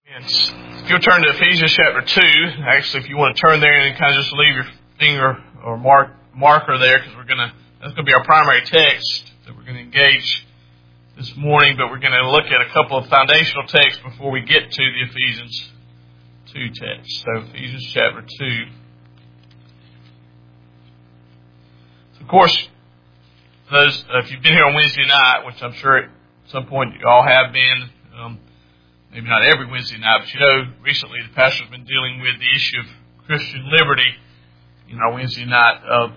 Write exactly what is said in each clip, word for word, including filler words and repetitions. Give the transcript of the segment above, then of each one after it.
Yes. If you'll turn to Ephesians chapter two, actually, if you want to turn there and kind of just leave your finger or mark marker there, because we're gonna that's going to be our primary text that we're going to engage this morning. But we're going to look at a couple of foundational texts before we get to the Ephesians two text. So Ephesians chapter two. So of course, those uh, if you've been here on Wednesday night, which I'm sure at some point you all have been. Um, Maybe not every Wednesday night, but you know, recently the pastor's been dealing with the issue of Christian liberty in our Wednesday night uh,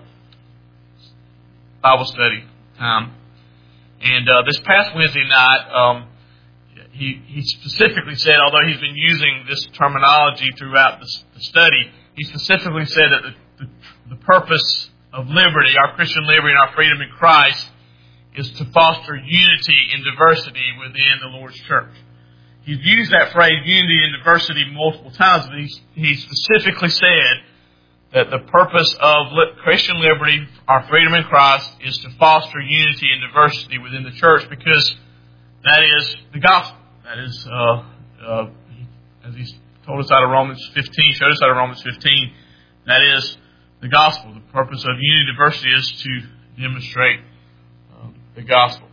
Bible study time. And uh, this past Wednesday night, um, he, he specifically said, although he's been using this terminology throughout the, the study, he specifically said that the, the, the purpose of liberty, our Christian liberty and our freedom in Christ, is to foster unity and diversity within the Lord's church. He's used that phrase, unity and diversity, multiple times, but he, he specifically said that the purpose of Christian liberty, our freedom in Christ, is to foster unity and diversity within the church, because that is the gospel. That is, uh, uh, as he told us out of Romans fifteen, showed us out of Romans fifteen, that is the gospel. The purpose of unity and diversity is to demonstrate uh, the gospel.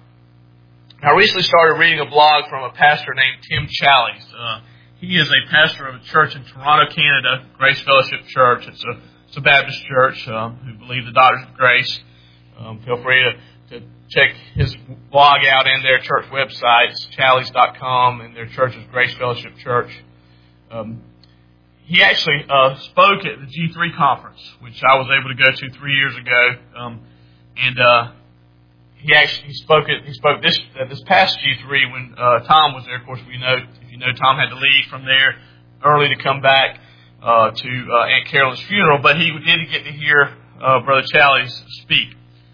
I recently started reading a blog from a pastor named Tim Challies. Uh, he is a pastor of a church in Toronto, Canada, Grace Fellowship Church. It's a, it's a Baptist church um, who believe the doctrine of grace. Um, feel free to, to check his blog out and their church website. It's challies dot com, and their church is Grace Fellowship Church. Um, he actually uh, spoke at the G three conference, which I was able to go to three years ago. Um, and uh, He actually he spoke at he spoke this uh, this past G three when uh, Tom was there. Of course, we know if you know Tom had to leave from there early to come back uh, to uh, Aunt Carolyn's funeral, but he did get to hear uh, Brother Challies speak.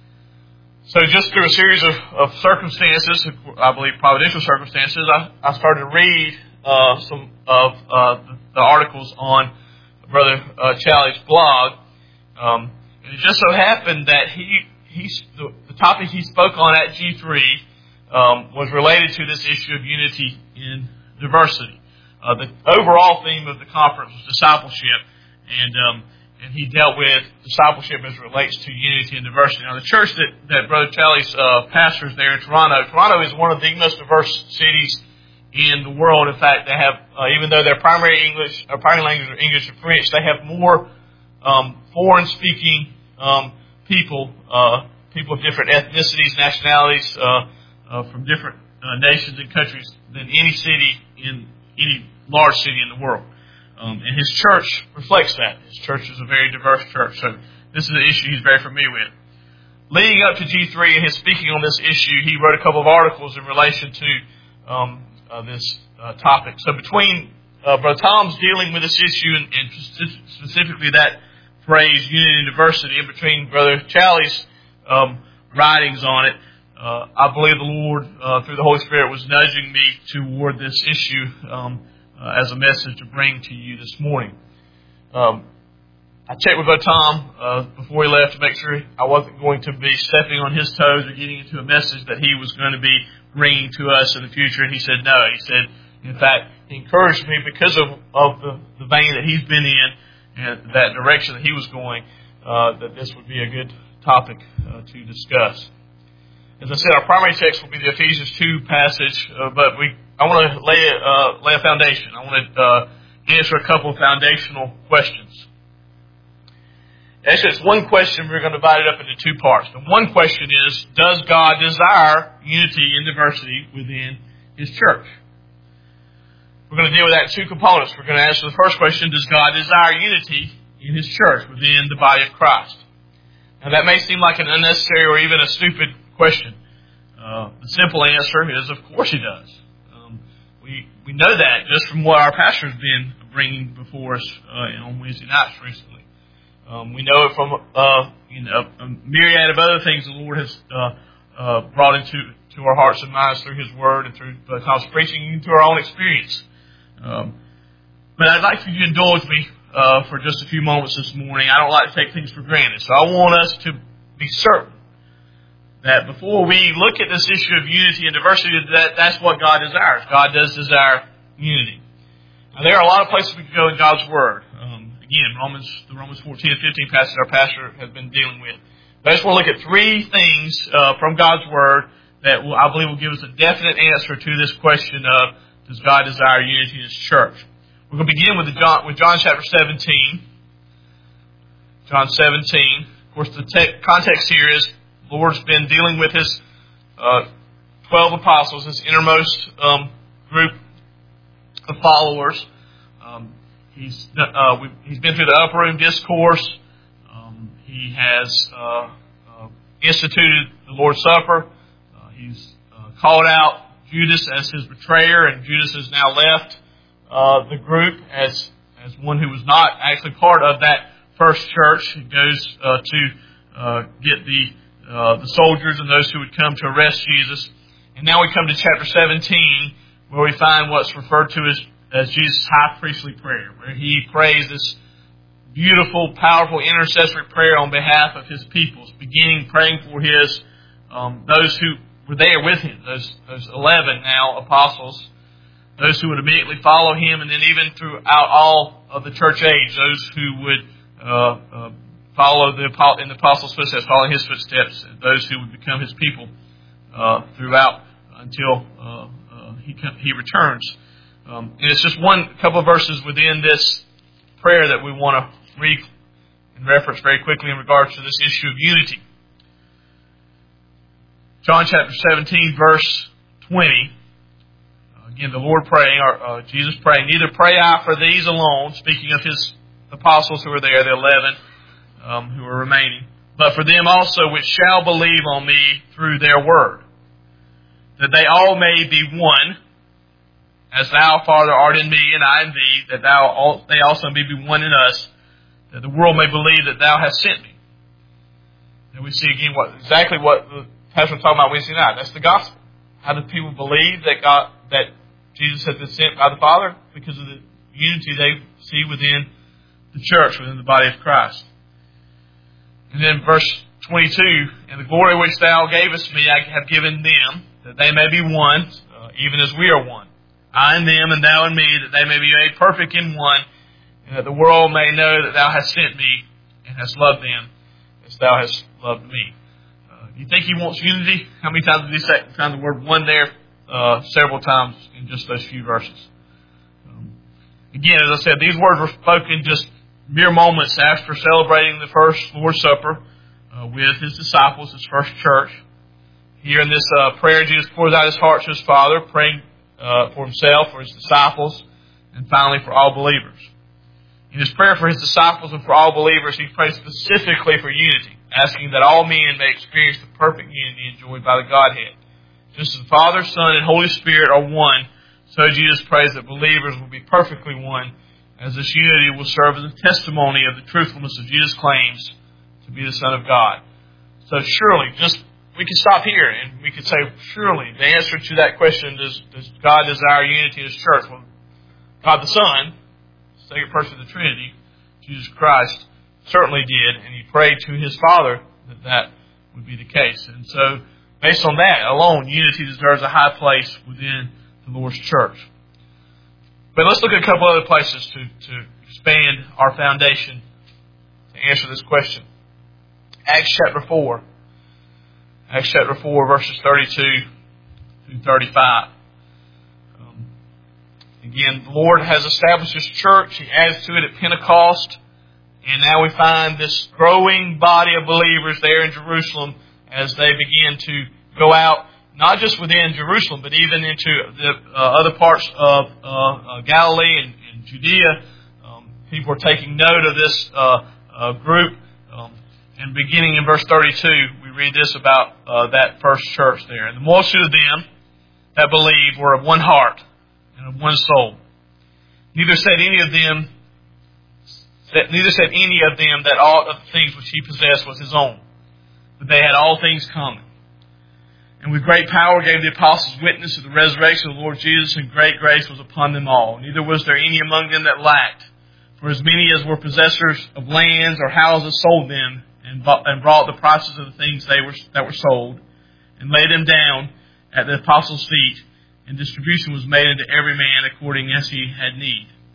So, just through a series of, of circumstances, I believe providential circumstances, I, I started to read uh, some of uh, the, the articles on Brother uh, Challies' blog, um, and it just so happened that he. He, the, the topic he spoke on at G three um, was related to this issue of unity in diversity. Uh, the overall theme of the conference was discipleship, and um, and he dealt with discipleship as it relates to unity and diversity. Now, the church that, that Brother Challies uh, pastors there in Toronto, Toronto is one of the most diverse cities in the world. In fact, they have, uh, even though their primary English, or primary language are English and French, they have more um, foreign-speaking um people, uh, people of different ethnicities, nationalities, uh, uh, from different uh, nations and countries than any city in any large city in the world. Um, and his church reflects that. His church is a very diverse church. So this is an issue he's very familiar with. Leading up to G three and his speaking on this issue, he wrote a couple of articles in relation to um, uh, this uh, topic. So between uh, Brother Tom's dealing with this issue and, and specifically that phrase, unity and diversity, in between Brother Challies' um, writings on it, uh, I believe the Lord, uh, through the Holy Spirit, was nudging me toward this issue um, uh, as a message to bring to you this morning. Um, I checked with Brother Tom uh, before he left to make sure I wasn't going to be stepping on his toes or getting into a message that he was going to be bringing to us in the future, and he said no. He said, in fact, he encouraged me because of, of the, the vein that he's been in, and that direction that he was going, uh, that this would be a good topic uh, to discuss. As I said, our primary text will be the Ephesians two passage, uh, but we I want to lay, uh, lay a foundation. I want to uh, answer a couple of foundational questions. Actually, it's one question. We're going to divide it up into two parts. The one question is, does God desire unity and diversity within His church? We're going to deal with that in two components. We're going to answer the first question, does God desire unity in His church within the body of Christ? Now, that may seem like an unnecessary or even a stupid question. Uh, the simple answer is, of course He does. Um, we we know that just from what our pastor's been bringing before us uh, on Wednesday nights recently. Um, we know it from uh, you know a myriad of other things the Lord has uh, uh, brought into to our hearts and minds through His Word and through uh, Tom's preaching and through our own experience. Um, but I'd like for you to indulge me uh, for just a few moments this morning. I don't like to take things for granted, so I want us to be certain that before we look at this issue of unity and diversity, that that's what God desires. God does desire unity. Now, there are a lot of places we can go in God's Word. Um, again, Romans, the Romans fourteen and fifteen passage our pastor has been dealing with. But I just want to look at three things uh, from God's Word that will, I believe will give us a definite answer to this question of, does God desire unity in His church? We're going to begin with, the John, with John chapter seventeen. John seventeen. Of course, the te- context here is the Lord's been dealing with His uh, twelve apostles, His innermost um, group of followers. Um, he's uh, we, he's been through the upper room discourse. Um, he has uh, uh, instituted the Lord's Supper. Uh, he's uh, called out Judas as his betrayer, and Judas has now left uh, the group as as one who was not actually part of that first church. He goes uh, to uh, get the uh, the soldiers and those who would come to arrest Jesus. And now we come to chapter seventeen, where we find what's referred to as, as Jesus' high priestly prayer, where he prays this beautiful, powerful intercessory prayer on behalf of his peoples, beginning praying for his um, those who were there with him, those those eleven now apostles, those who would immediately follow him, and then even throughout all of the church age, those who would uh, uh, follow the in the apostles' footsteps, following his footsteps, those who would become his people uh, throughout until uh, uh, he he returns. Um, and it's just one couple of verses within this prayer that we want to read and reference very quickly in regards to this issue of unity. John chapter seventeen, verse twenty. Uh, again, the Lord praying, or uh, Jesus praying, neither pray I for these alone, speaking of his apostles who are there, the eleven um, who are remaining, but for them also which shall believe on me through their word, that they all may be one, as thou, Father, art in me, and I in thee, that thou all, they also may be one in us, that the world may believe that thou hast sent me. And we see again what exactly what the pastor was talking about Wednesday night. That's the gospel. How do people believe that God, that Jesus has been sent by the Father? Because of the unity they see within the church, within the body of Christ. And then verse twenty-two, and the glory which thou gavest me I have given them, that they may be one, uh, even as we are one. I and them, and thou and me, that they may be made perfect in one, and that the world may know that thou hast sent me, and hast loved them, as thou hast loved me. Uh, do you think he wants unity? How many times did he say, find the word one there? Uh, several times in just those few verses. Um, again, as I said, these words were spoken just mere moments after celebrating the first Lord's Supper uh, with his disciples, his first church. Here in this uh, prayer, Jesus pours out his heart to his Father, praying uh, for himself, for his disciples, and finally for all believers. In his prayer for his disciples and for all believers, he prays specifically for unity, asking that all men may experience the perfect unity enjoyed by the Godhead. Just as the Father, Son, and Holy Spirit are one, so Jesus prays that believers will be perfectly one, as this unity will serve as a testimony of the truthfulness of Jesus' claims to be the Son of God. So surely, just we could stop here and we could say, surely the answer to that question, does, does God desire unity in His church? Well, God the Son, second person of the Trinity, Jesus Christ, certainly did, and He prayed to His Father that that would be the case. And so, based on that alone, unity deserves a high place within the Lord's church. But let's look at a couple other places to, to expand our foundation to answer this question. Acts chapter four. Acts chapter four, verses thirty-two through thirty-five. Um, again, the Lord has established His church. He adds to it at Pentecost. And now we find this growing body of believers there in Jerusalem as they begin to go out, not just within Jerusalem, but even into the uh, other parts of uh, uh, Galilee and, and Judea. Um, people are taking note of this uh, uh, group. Um, and beginning in verse thirty-two, we read this about uh, that first church there. And the multitude of them that believed were of one heart and of one soul. Neither said any of them that neither said any of them that all of the things which he possessed was his own, but they had all things common. And with great power gave the apostles witness of the resurrection of the Lord Jesus, and great grace was upon them all. Neither was there any among them that lacked. For as many as were possessors of lands or houses sold them, and brought the prices of the things they were that were sold, and laid them down at the apostles' feet, and distribution was made unto every man according as he had need.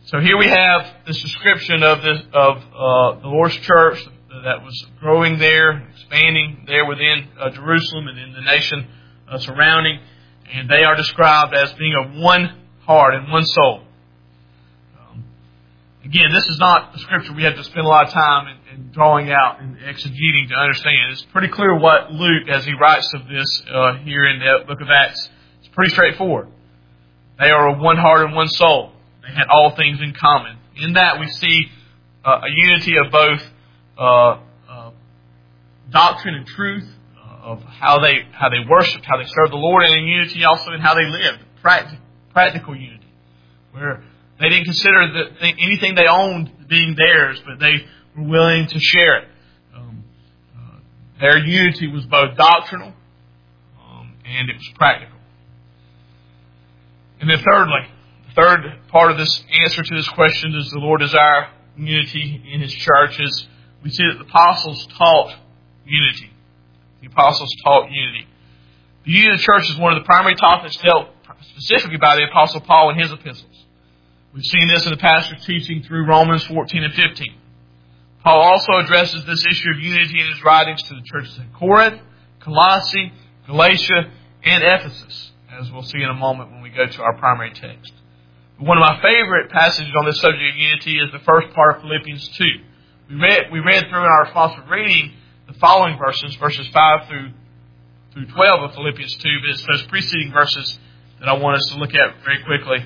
So here we have this description of the, of uh, the Lord's church that was growing there, expanding there within uh, Jerusalem and in the nation uh, surrounding. And they are described as being of one heart and one soul. Um, again, this is not a scripture we have to spend a lot of time in, in drawing out and exegeting to understand. It's pretty clear what Luke, as he writes of this uh, here in the book of Acts, it's pretty straightforward. They are of one heart and one soul. They had all things in common. In that we see uh, a unity of both uh, uh, doctrine and truth, uh, of how they how they worshiped, how they served the Lord, and in unity also in how they lived, practical, practical unity, where they didn't consider that they, anything they owned being theirs, but they were willing to share it. Um, uh, their unity was both doctrinal um, and it was practical. And then thirdly, third part of this answer to this question, does the Lord desire unity in His church, is we see that the apostles taught unity. The apostles taught unity. The unity of the church is one of the primary topics dealt specifically by the Apostle Paul in his epistles. We've seen this in the pastor's teaching through Romans fourteen and fifteen. Paul also addresses this issue of unity in his writings to the churches in Corinth, Colossae, Galatia, and Ephesus, as we'll see in a moment when we go to our primary text. One of my favorite passages on this subject of unity is the first part of Philippians two. We read, we read through in our responsive reading the following verses, verses five through, through twelve of Philippians two, but it's those preceding verses that I want us to look at very quickly.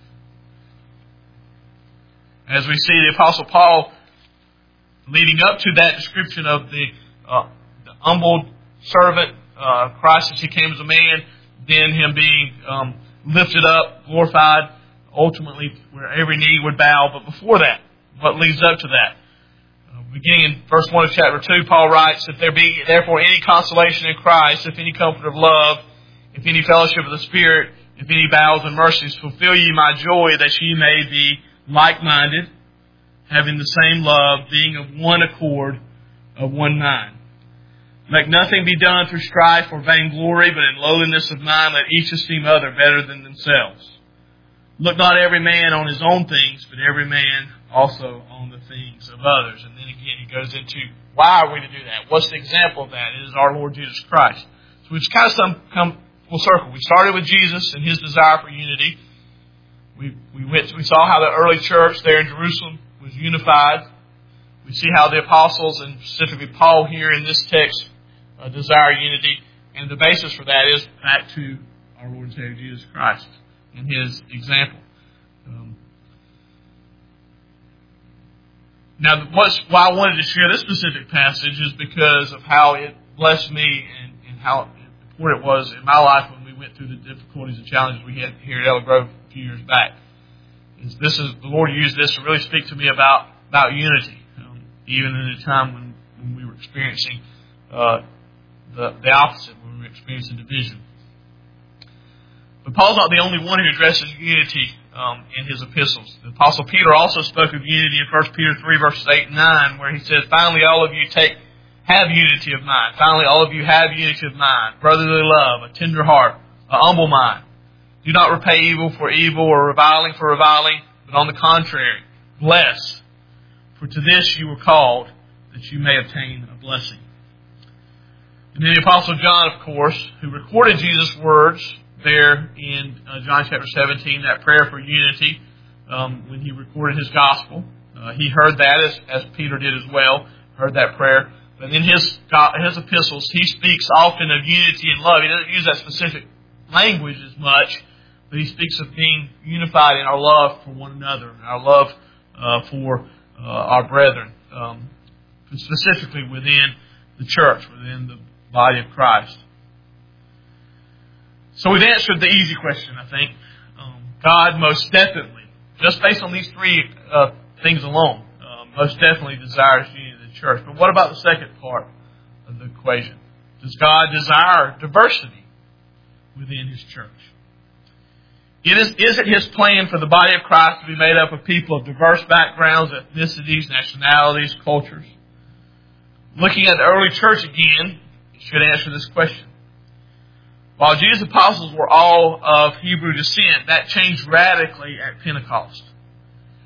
As we see the Apostle Paul leading up to that description of the, uh, the humbled servant, uh, Christ as He came as a man, then Him being um, lifted up, glorified, ultimately where every knee would bow. But before that, what leads up to that? Uh, beginning in verse one of chapter two, Paul writes, if there be therefore any consolation in Christ, if any comfort of love, if any fellowship of the Spirit, if any bowels and mercies, fulfill ye my joy, that ye may be like-minded, having the same love, being of one accord, of one mind. Let nothing be done through strife or vainglory, but in lowliness of mind let each esteem other better than themselves. Look not every man on his own things, but every man also on the things of others. And then again he goes into why are we to do that? What's the example of that? It is our Lord Jesus Christ. So we've kind of some, come full circle. We started with Jesus and His desire for unity. We we went we saw how the early church there in Jerusalem was unified. We see how the apostles, and specifically Paul here in this text, uh, desire unity. And the basis for that is back to our Lord and Savior Jesus Christ and His example. Um, now, what's, why I wanted to share this specific passage is because of how it blessed me and, and how important it was in my life when we went through the difficulties and challenges we had here at Elk Grove a few years back. Is this is the Lord used this to really speak to me about about unity, um, even in a time when, when we were experiencing uh, the the opposite, when we were experiencing division. But Paul's not the only one who addresses unity um, in his epistles. The Apostle Peter also spoke of unity in First Peter three, verses eight and nine, where he says, finally, all of you take have unity of mind. Finally, all of you have unity of mind, brotherly love, a tender heart, a humble mind. Do not repay evil for evil or reviling for reviling, but on the contrary, bless. For to this you were called, that you may obtain a blessing. And then the Apostle John, of course, who recorded Jesus' words there in uh, John chapter seventeen, that prayer for unity, um, when he recorded his gospel. Uh, he heard that, as, as Peter did as well, heard that prayer. But in his, his epistles, he speaks often of unity and love. He doesn't use that specific language as much, but he speaks of being unified in our love for one another, our love uh, for uh, our brethren, um, specifically within the church, within the body of Christ. So we've answered the easy question, I think. Um, God most definitely, just based on these three uh, things alone, uh, most definitely desires unity in the church. But what about the second part of the equation? Does God desire diversity within His church? It is, is it His plan for the body of Christ to be made up of people of diverse backgrounds, ethnicities, nationalities, cultures? Looking at the early church again, it should answer this question. While Jesus' apostles were all of Hebrew descent, that changed radically at Pentecost.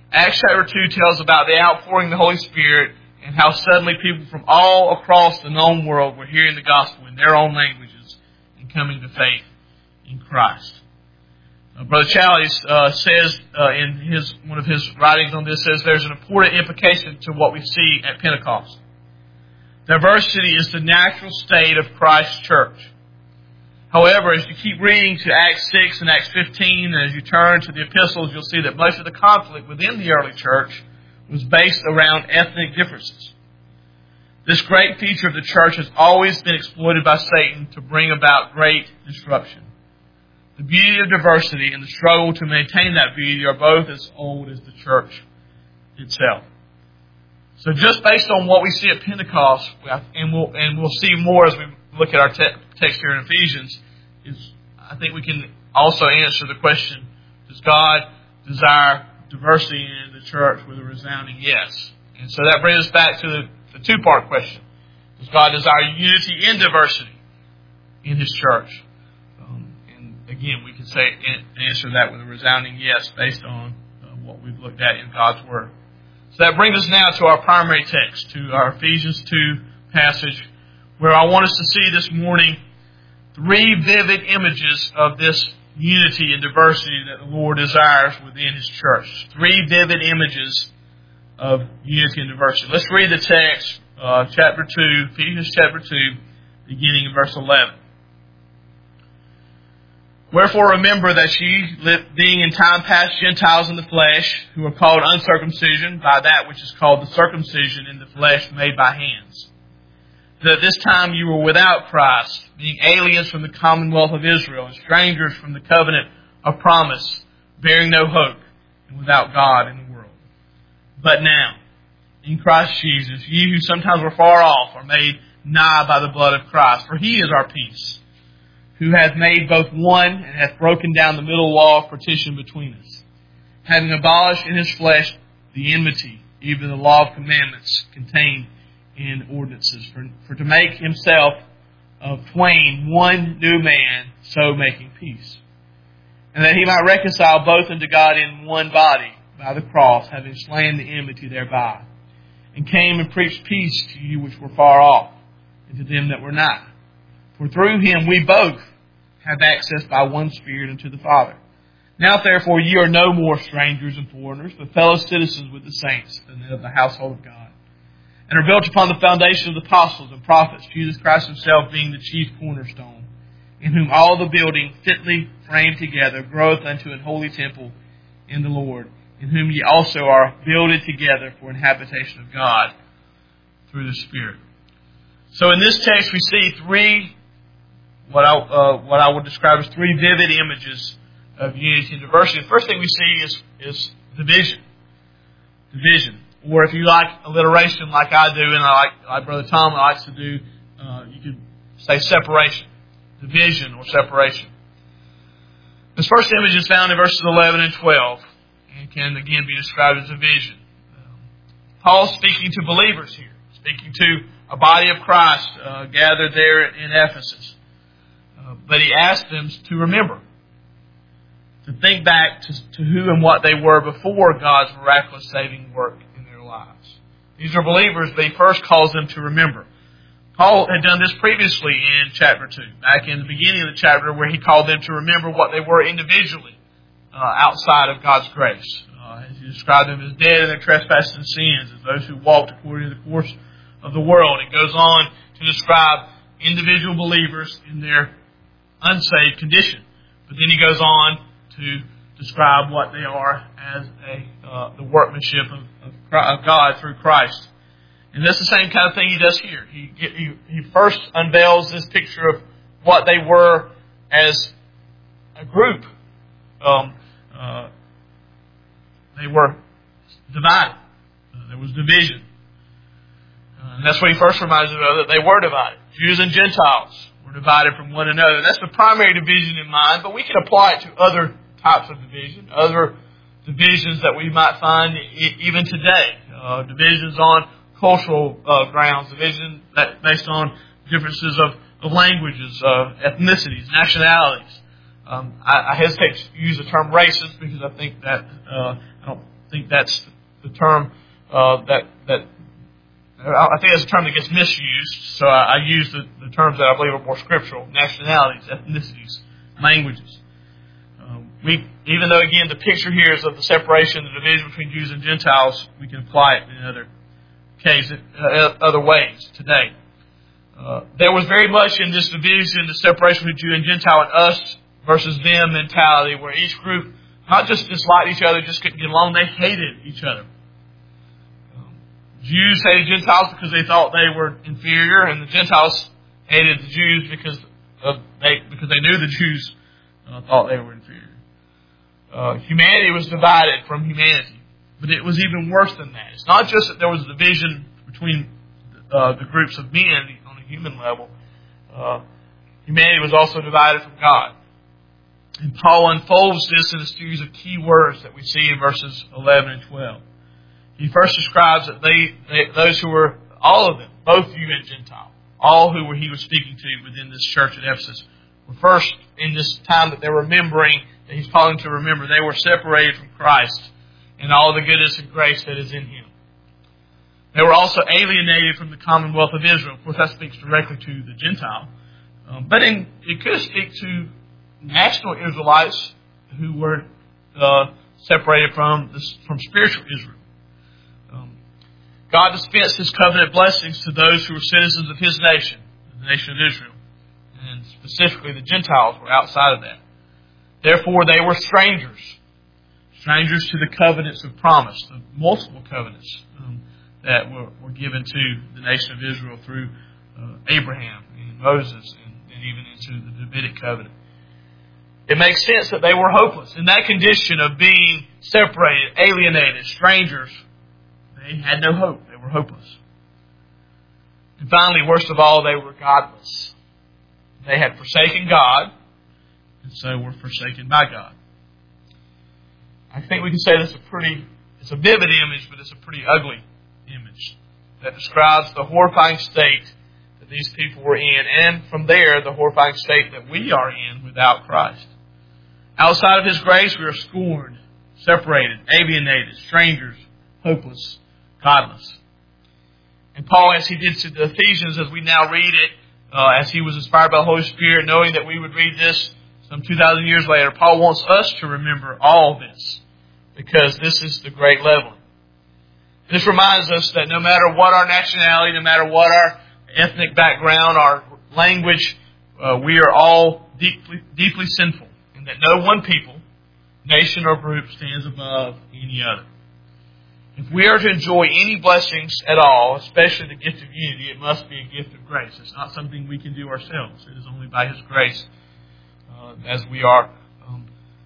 Acts chapter two tells about the outpouring of the Holy Spirit and how suddenly people from all across the known world were hearing the gospel in their own languages and coming to faith in Christ. Uh, Brother Challies uh, says uh, in his one of his writings on this, says there's an important implication to what we see at Pentecost. Diversity is the natural state of Christ's church. However, as you keep reading to Acts six and Acts fifteen, and as you turn to the epistles, you'll see that most of the conflict within the early church was based around ethnic differences. This great feature of the church has always been exploited by Satan to bring about great disruption. The beauty of diversity and the struggle to maintain that beauty are both as old as the church itself. So just based on what we see at Pentecost, and we'll, and we'll see more as we look at our te- text here in Ephesians, is I think we can also answer the question, does God desire diversity in the church, with a resounding yes? And so that brings us back to the, the two-part question. Does God desire unity in diversity in His church? Um, and again, we can say answer that with a resounding yes based on uh, what we've looked at in God's Word. So that brings us now to our primary text, to our Ephesians two passage, where I want us to see this morning three vivid images of this unity and diversity that the Lord desires within His church. Three vivid images of unity and diversity. Let's read the text, uh, chapter two, Ephesians chapter two, beginning in verse eleven. Wherefore remember that ye, being in time past Gentiles in the flesh, who are called uncircumcision by that which is called the circumcision in the flesh made by hands, that at this time you were without Christ, being aliens from the commonwealth of Israel, and strangers from the covenant of promise, bearing no hope, and without God in the world. But now, in Christ Jesus, ye who sometimes were far off are made nigh by the blood of Christ, for He is our peace, who hath made both one, and hath broken down the middle wall of partition between us, having abolished in His flesh the enmity, even the law of commandments contained in ordinances, for, for to make Himself of twain one new man, so making peace, and that He might reconcile both unto God in one body by the cross, having slain the enmity thereby, and came and preached peace to you which were far off, and to them that were nigh. For through Him we both have access by one Spirit unto the Father. Now therefore ye are no more strangers and foreigners, but fellow citizens with the saints, and of the household of God, and are built upon the foundation of the apostles and prophets, Jesus Christ Himself being the chief cornerstone, in whom all the building fitly framed together groweth unto an holy temple in the Lord, in whom ye also are builded together for an habitation of God through the Spirit. So in this text we see three, what I, uh, what I would describe as three vivid images of unity and diversity. The first thing we see is, is division. Division. Or if you like alliteration like I do, and I like, like Brother Tom likes to do, uh, you could say separation. Division or separation. This first image is found in verses eleven and twelve, and can again be described as division. Um, Paul's speaking to believers here, speaking to a body of Christ uh, gathered there in Ephesus. Uh, but he asked them to remember, to think back to, to who and what they were before God's miraculous saving work in their lives. These are believers, but he first calls them to remember. Paul had done this previously in chapter two, back in the beginning of the chapter, where he called them to remember what they were individually uh, outside of God's grace. Uh, he described them as dead in their trespasses and sins, as those who walked according to the course of the world. It goes on to describe individual believers in their unsaved condition. But then he goes on to describe what they are as a uh, the workmanship of, of, of God through Christ. And that's the same kind of thing he does here. He, he, he first unveils this picture of what they were as a group. Um, uh, they were divided. Uh, there was division. Uh, and that's what he first reminds them of, that they were divided. Jews and Gentiles were divided from one another. That's the primary division in mind, but we can apply it to other types of division, other divisions that we might find even today. Uh, divisions on cultural uh, grounds, division that based on differences of, of languages, uh, ethnicities, nationalities. Um, I, I hesitate to use the term racist because I think that uh, I don't think that's the term uh, that that I think that's a term that gets misused. So I, I use the, the terms that I believe are more scriptural: nationalities, ethnicities, languages. Um, we, even though again the picture here is of the separation, the division between Jews and Gentiles, we can apply it in other cases, uh, other ways today. Uh, there was very much in this division, the separation between Jew and Gentile, and us versus them mentality, where each group not just disliked each other, just couldn't get along, they hated each other. Um, Jews hated Gentiles because they thought they were inferior, and the Gentiles hated the Jews because of they because they knew the Jews uh, thought they were inferior. Uh, humanity was divided from humanity, but it was even worse than that. It's not just that there was a division between uh, the groups of men on a human level. Uh, humanity was also divided from God. And Paul unfolds this in a series of key words that we see in verses eleven and twelve. He first describes that they, they those who were, all of them, both Jew and Gentile, all who were, he was speaking to within this church at Ephesus, were first in this time that they're remembering, that he's calling to remember, they were separated from Christ and all the goodness and grace that is in Him. They were also alienated from the commonwealth of Israel. Of course, that speaks directly to the Gentile. Um, but in, it could speak to national Israelites who were uh, separated from this, from spiritual Israel. Um, God dispensed His covenant blessings to those who were citizens of His nation, the nation of Israel. And specifically the Gentiles were outside of that. Therefore, they were strangers. Strangers to the covenants of promise, the multiple covenants um, that were, were given to the nation of Israel through uh, Abraham and Moses and, and even into the Davidic covenant. It makes sense that they were hopeless. In that condition of being separated, alienated, strangers, they had no hope. They were hopeless. And finally, worst of all, they were godless. They had forsaken God, and so were forsaken by God. I think we can say this is a pretty, it's a vivid image, but it's a pretty ugly image that describes the horrifying state that these people were in, and from there, the horrifying state that we are in without Christ. Outside of His grace, we are scorned, separated, alienated, strangers, hopeless, godless. And Paul, as he did to the Ephesians, as we now read it, uh, as he was inspired by the Holy Spirit, knowing that we would read this some two thousand years later, Paul wants us to remember all this, because this is the great leveling. This reminds us that no matter what our nationality, no matter what our ethnic background, our language, uh, we are all deeply, deeply sinful. And that no one people, nation, or group stands above any other. If we are to enjoy any blessings at all, especially the gift of unity, it must be a gift of grace. It's not something we can do ourselves. It is only by His grace uh, as we are um,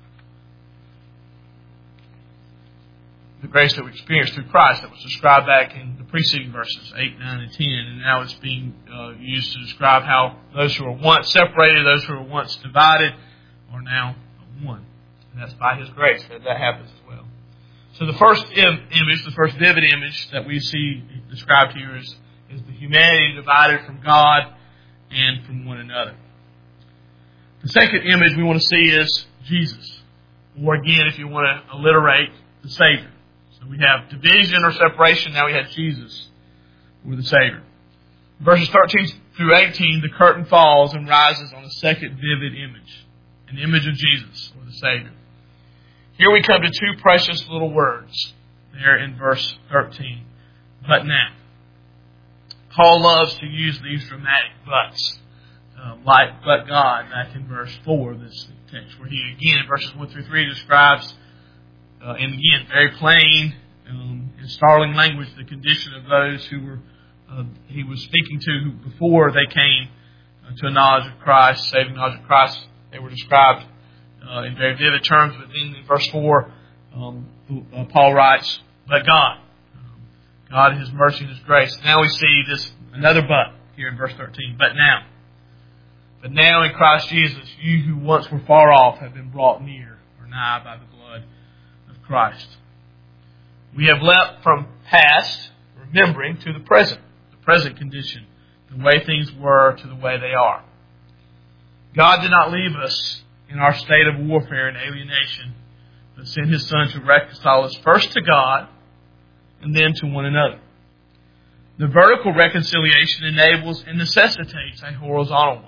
the grace that we experience through Christ that was described back in the preceding verses, eight, nine, and ten. And now it's being uh, used to describe how those who were once separated, those who were once divided, are now one. And that's by His grace that that happens as well. So the first im- image, the first vivid image that we see described here is, is the humanity divided from God and from one another. The second image we want to see is Jesus. Or again, if you want to alliterate, the Savior. So we have division or separation, now we have Jesus, or the Savior. Verses thirteen through eighteen, the curtain falls and rises on a second vivid image. An image of Jesus, or the Savior. Here we come to two precious little words there in verse thirteen. But now. Paul loves to use these dramatic buts, uh, like but God, back in verse four of this text, where he again in verses one through three describes, uh, and again, very plain um, and startling language, the condition of those who were uh, he was speaking to who before they came uh, to a knowledge of Christ, saving knowledge of Christ. They were described uh, in very vivid terms, but then in verse four, um, uh, Paul writes, but God. Um, God in His mercy and His grace. Now we see this, another but here in verse thirteen. But now. But now in Christ Jesus, you who once were far off have been brought near or nigh by the blood of Christ. We have leapt from past, remembering, to the present, the present condition, the way things were to the way they are. God did not leave us in our state of warfare and alienation, but sent His Son to reconcile us first to God and then to one another. The vertical reconciliation enables and necessitates a horizontal one.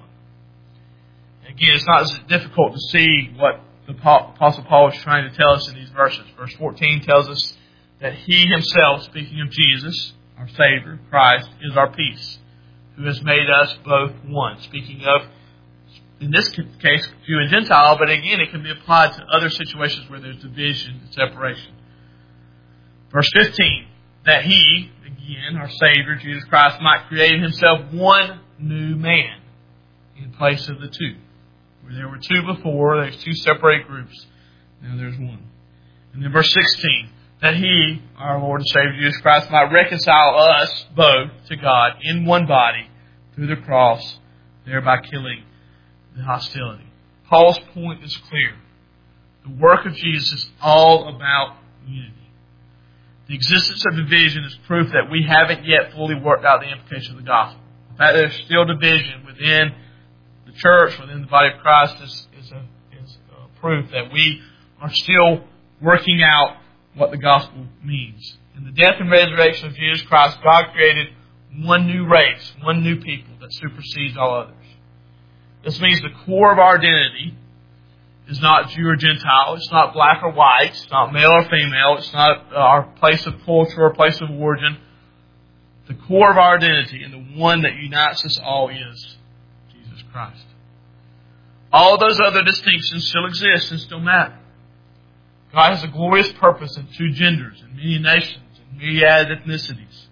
Again, it's not as difficult to see what the Apostle Paul is trying to tell us in these verses. Verse fourteen tells us that He Himself, speaking of Jesus, our Savior, Christ, is our peace, who has made us both one. Speaking of, in this case, Jew and Gentile, but again, it can be applied to other situations where there's division and separation. Verse fifteen, that He, again, our Savior, Jesus Christ, might create Himself one new man in place of the two. Where there were two before, there's two separate groups. Now there's one. And then verse sixteen, that He, our Lord and Savior Jesus Christ, might reconcile us both to God in one body through the cross, thereby killing the hostility. Paul's point is clear. The work of Jesus is all about unity. The existence of division is proof that we haven't yet fully worked out the implication of the gospel. In fact, there's still division within the church, within the body of Christ, is, is, a, is a proof that we are still working out what the gospel means. In the death and resurrection of Jesus Christ, God created one new race, one new people that supersedes all others. This means the core of our identity is not Jew or Gentile. It's not black or white. It's not male or female. It's not our place of culture or place of origin. The core of our identity and the one that unites us all is Jesus Christ. All those other distinctions still exist and still matter. God has a glorious purpose in two genders, in many nations, and myriad ethnicities.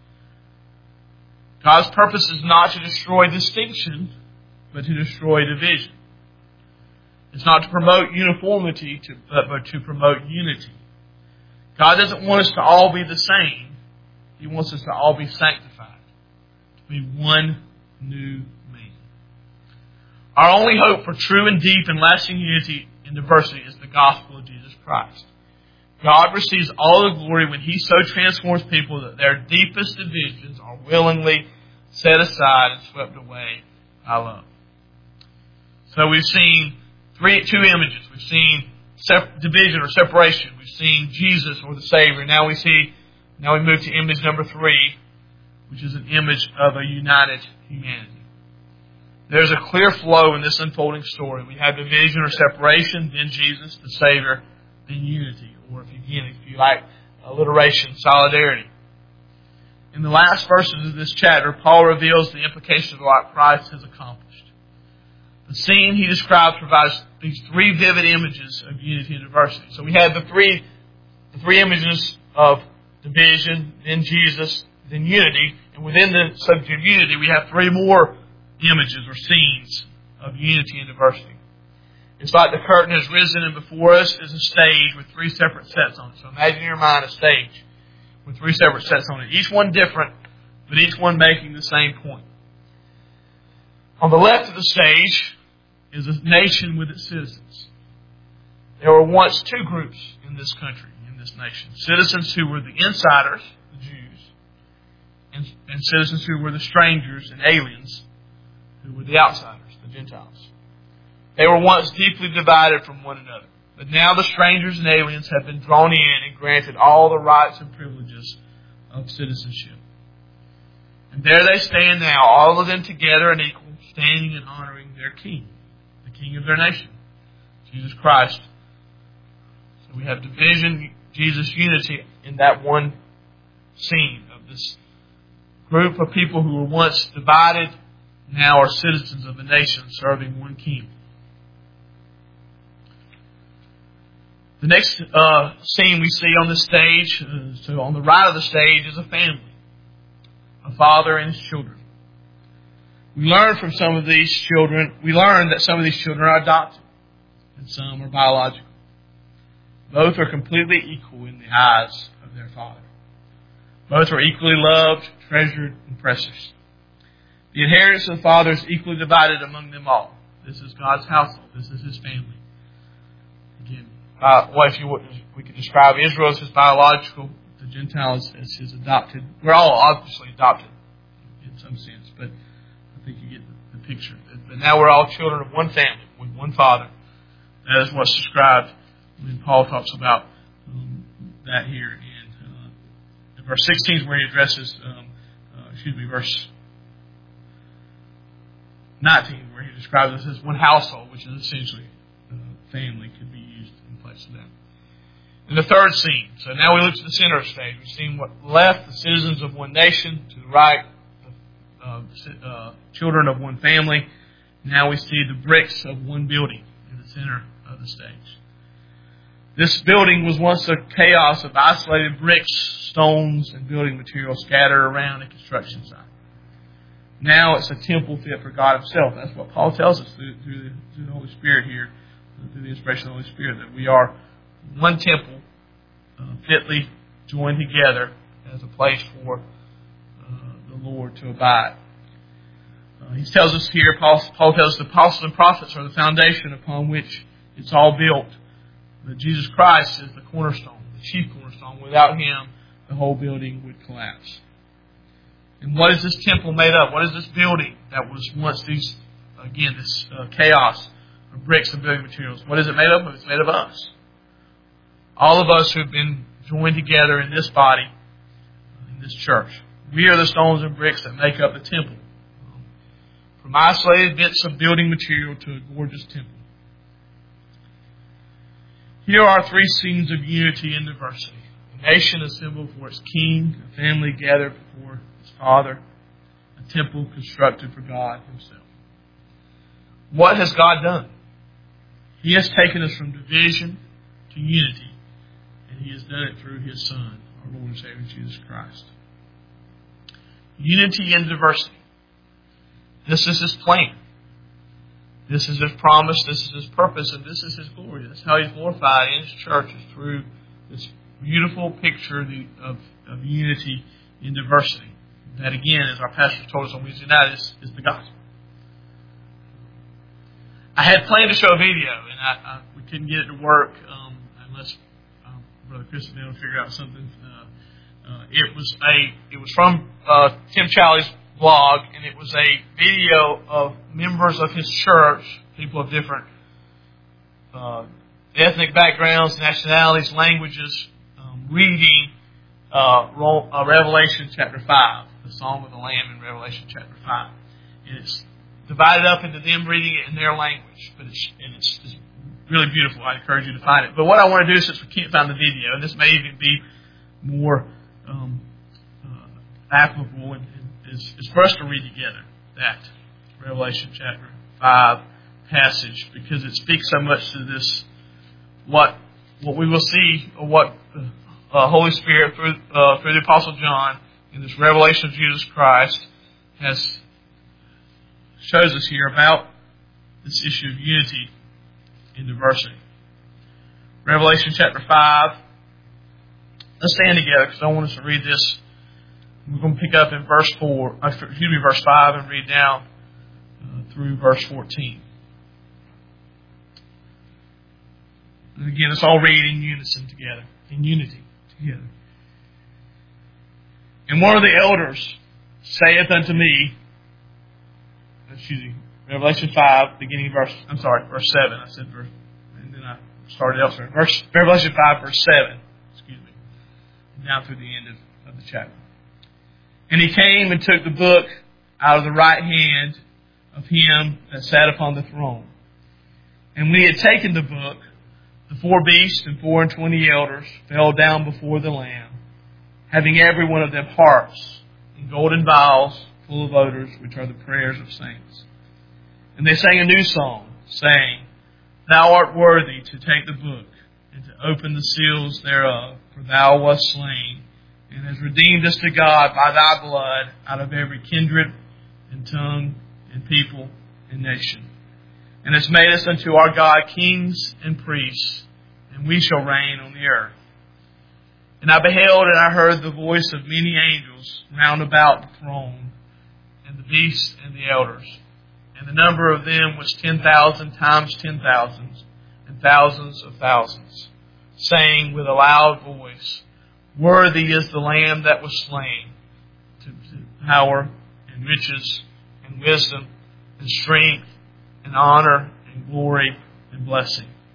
God's purpose is not to destroy distinction, but to destroy division. It's not to promote uniformity, to, but, but to promote unity. God doesn't want us to all be the same. He wants us to all be sanctified, to be one new man. Our only hope for true and deep and lasting unity and diversity is the gospel of Jesus Christ. God receives all the glory when He so transforms people that their deepest divisions are willingly set aside and swept away by love. So we've seen three, two images. We've seen sep- division or separation. We've seen Jesus or the Savior. Now we see, now we move to image number three, which is an image of a united humanity. There's a clear flow in this unfolding story. We have division or separation, then Jesus, the Savior, then unity, or if you, again, if you like, alliteration, solidarity. In the last verses of this chapter, Paul reveals the implications of what Christ has accomplished. The scene he describes provides these three vivid images of unity and diversity. So we have the three, the three images of division, then Jesus, then unity, and within the subject of unity, we have three more images or scenes of unity and diversity. It's like the curtain has risen and before us is a stage with three separate sets on it. So imagine in your mind a stage with three separate sets on it. Each one different, but each one making the same point. On the left of the stage is a nation with its citizens. There were once two groups in this country, in this nation. Citizens who were the insiders, the Jews, and, and citizens who were the strangers and aliens, who were the outsiders, the Gentiles. They were once deeply divided from one another. But now the strangers and aliens have been drawn in and granted all the rights and privileges of citizenship. And there they stand now, all of them together and equal, standing and honoring their King, the King of their nation, Jesus Christ. So we have division, Jesus, unity in that one scene of this group of people who were once divided, now are citizens of the nation serving one King. The next uh, scene we see on the stage, uh, so on the right of the stage, is a family, a father and his children. We learn from some of these children, we learn that some of these children are adopted and some are biological. Both are completely equal in the eyes of their father. Both are equally loved, treasured, and precious. The inheritance of the father is equally divided among them all. This is God's household. This is His family. Again, Uh, well, if you would, we could describe Israel as his biological, the Gentiles as his adopted. We're all obviously adopted in some sense, but I think you get the, the picture. But now we're all children of one family, with one father, That is what's described when Paul talks about um, that here. And uh, in verse sixteen is where he addresses, um, uh, excuse me, verse nineteen, where he describes this as one household, which is essentially uh, family, could be used in place of that. And the third scene. So now we look to the center of the stage. We've seen what left, the citizens of one nation. To the right, the uh, uh, children of one family. Now we see the bricks of one building in the center of the stage. This building was once a chaos of isolated bricks, stones, and building materials scattered around a construction site. Now it's a temple fit for God Himself. That's what Paul tells us through, through, the, through the Holy Spirit here, through the inspiration of the Holy Spirit, that we are one temple, uh, fitly joined together as a place for uh, the Lord to abide. Uh, he tells us here, Paul, Paul tells us the apostles and prophets are the foundation upon which it's all built. That Jesus Christ is the cornerstone, the chief cornerstone. Without Him, the whole building would collapse. And what is this temple made of? What is this building that was once these, again, this uh, chaos of bricks and building materials? What is it made of? It's made of us. All of us who have been joined together in this body, in this church. We are the stones and bricks that make up the temple. From isolated bits of building material to a gorgeous temple. Here are three scenes of unity and diversity. A nation assembled for its king, a family gathered before its Father, a temple constructed for God Himself. What has God done? He has taken us from division to unity, and He has done it through His Son, our Lord and Savior Jesus Christ. Unity and diversity. This is His plan. This is His promise. This is His purpose. And this is His glory. That's how He's glorified in His church, is through this beautiful picture of, of unity in diversity. That, again, as our pastor told us on Wednesday night, is, is the gospel. I had planned to show a video, and I, I, we couldn't get it to work um, unless um, Brother Chris and Dale figure out something. Uh, uh, it was a it was from uh, Tim Challies' blog, and it was a video of members of his church, people of different uh, ethnic backgrounds, nationalities, languages, um, reading uh, uh, Revelation chapter five, the Song of the Lamb in Revelation chapter five. And it's divided up into them reading it in their language, but it's, and it's, it's really beautiful. I encourage you to find it. But what I want to do, since we can't find the video, and this may even be more um, uh, applicable and Is, is for us to read together that Revelation chapter five passage, because it speaks so much to this, what what we will see, or what the uh, Holy Spirit through uh, through the Apostle John in this revelation of Jesus Christ has shows us here about this issue of unity in diversity. Revelation chapter five. Let's stand together because I want us to read this. We're going to pick up in verse four, excuse me, verse five, and read down uh, through verse fourteen. And again, let's all read in unison together, in unity together. And one of the elders saith unto me, excuse me, Revelation five, beginning verse, I'm sorry, verse seven. I said verse, and then I started elsewhere. Verse, Revelation five, verse seven, excuse me, down through the end of, of the chapter. And he came and took the book out of the right hand of him that sat upon the throne. And when he had taken the book, the four beasts and four and twenty elders fell down before the Lamb, having every one of them harps and golden vials full of odors, which are the prayers of saints. And they sang a new song, saying, Thou art worthy to take the book and to open the seals thereof, for thou wast slain, and has redeemed us to God by thy blood out of every kindred and tongue and people and nation. And has made us unto our God kings and priests, and we shall reign on the earth. And I beheld and I heard the voice of many angels round about the throne, and the beasts and the elders. And the number of them was ten thousand times ten thousands, and thousands of thousands, saying with a loud voice, Worthy is the Lamb that was slain, to, to power and riches and wisdom and strength and honor and glory and blessing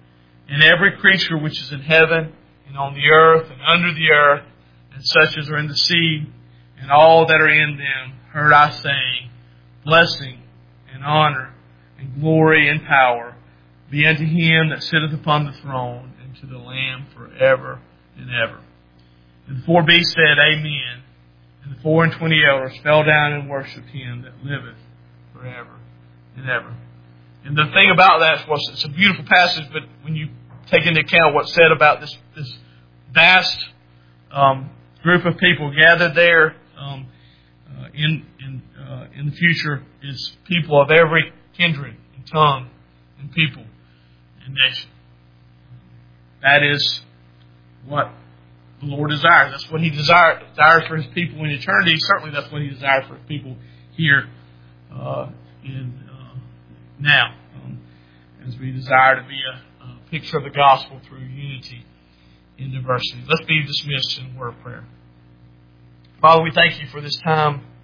And every creature which is in heaven and on the earth and under the earth, and such as are in the sea, and all that are in them, heard I saying, blessing and honor and glory and power be unto him that sitteth upon the throne, and to the Lamb forever and ever. And the four beasts said, Amen. And the four and twenty elders fell down and worshipped him that liveth forever and ever. And the thing about that was, it's a beautiful passage, but when you take into account what's said about this, this vast um, group of people gathered there um, uh, in in uh, in the future, is people of every kindred and tongue and people and nation. That is what the Lord desires. That's what He desires, desires for His people in eternity. Certainly, that's what He desires for His people here uh, in uh, now, um, as we desire to be a, a picture of the gospel through unity in diversity. Let's be dismissed in a word of prayer. Father, we thank You for this time